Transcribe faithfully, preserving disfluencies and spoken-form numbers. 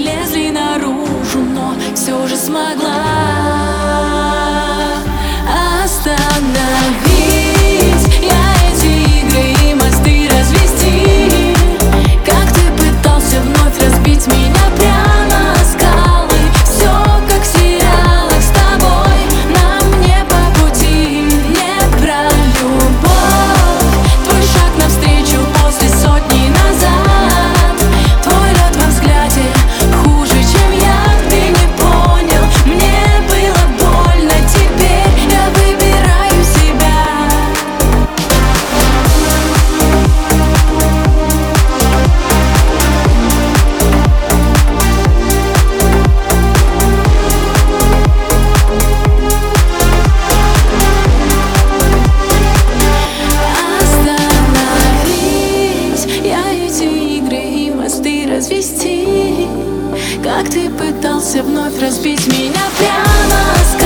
лезли наружу, но все же смогла остановить я эти игры и мосты развести. Как ты пытался вновь разбить меня прямо о скалы. Все как в сериалах с тобой, нам не по пути, не про любовь. Твой шаг навстречу после сотни назад, твой лед во взгляде хуже, чем я. Ты не понял, мне было больно, теперь я выбираю себя. Остановить я эти игры и мосты развести. Как ты пытался вновь разбить меня прямо с